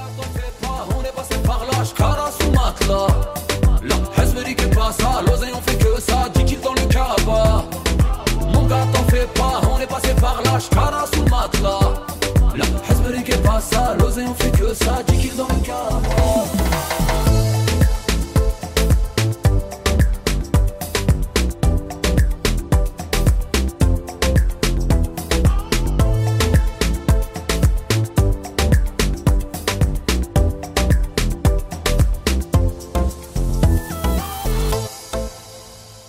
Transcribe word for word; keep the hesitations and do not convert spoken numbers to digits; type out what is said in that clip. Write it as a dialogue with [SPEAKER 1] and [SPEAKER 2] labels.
[SPEAKER 1] t'en fais pas, on est passé par là, j'cara sous matelas. La Hezmeri que pas ça, l'oseille on fait que ça, dix kills dans le cabas. Mon gars t'en fais pas, on est passé par là, j'cara sous matelas.